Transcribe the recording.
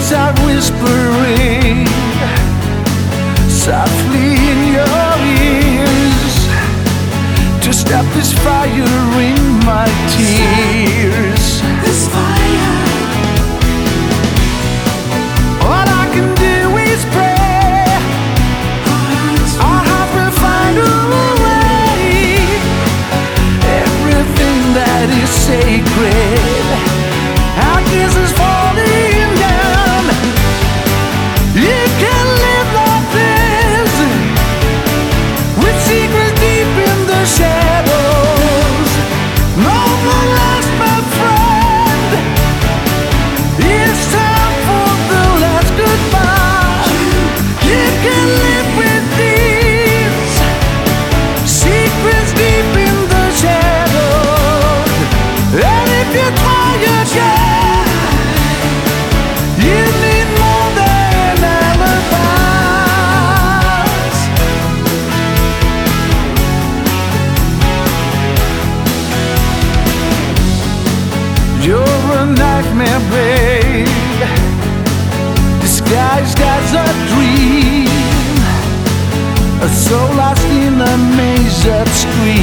voices are whispering softly in your ears to stop this fire in my tears. This fire. All I can do is pray our hearts will find a way. Everything that is sacred, our kisses falling down. You can live like this, with secrets deep in the shadows. No more last, my friend. It's time for the last goodbye. You can live with these secrets deep in the shadows. And if you try again, you need more than alibis. You're a nightmare, babe, disguised as a dream, a soul lost in a maze of screams.